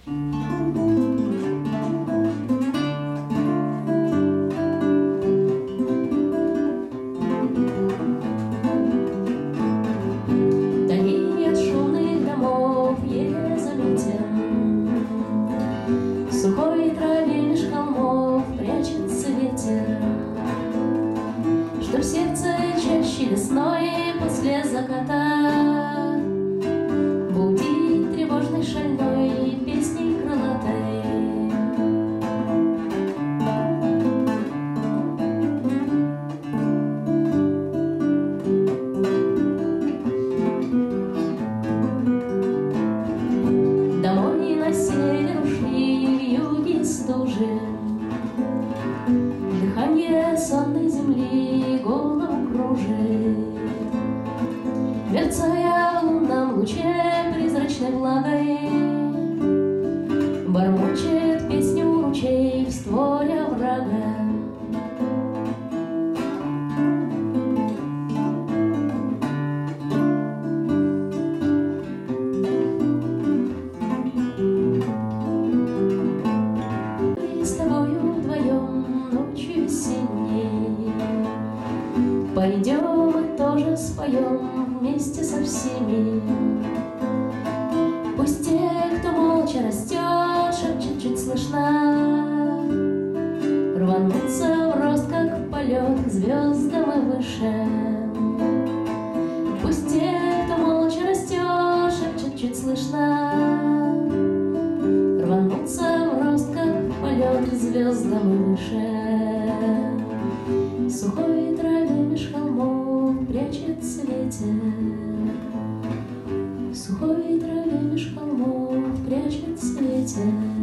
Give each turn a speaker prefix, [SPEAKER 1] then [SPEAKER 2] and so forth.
[SPEAKER 1] Вдали от шумных домов еле заметен, в сухой траве меж холмов прячется ветер, что в сердце чаще весной после заката будит тревожной шальной песней крылатой. Домой на север ушли вьюги стужи, дыхание сонной земли голову кружит, мерцая в лунном луче призрачной влагой, бормочет песню ручей в створе оврага. С тобою вдвоем ночью весенней пойдем и тоже споем вместе со всеми. Пусть те, кто молча растет, шепчет чуть слышно, рванутся в рост, как в полет, к звездам и выше. Пусть те, кто молча растет, шепчет чуть слышно, рванутся в рост, как в полет, к звездам и выше. В сухой траве меж холмов прячется ветер, в сухой траве меж холмов прячется ветер.